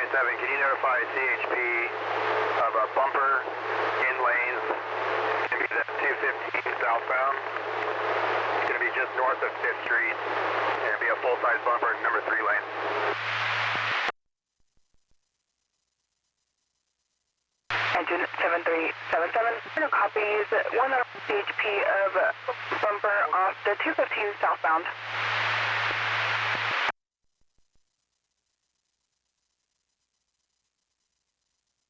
can you notify CHP of a bumper in lanes? It's going to be the 215 southbound. It's going to be just north of 5th Street. It's going to be a full-size bumper in number 3 lane. Engine 7377 copies 1 CHP of bumper off the 215 southbound.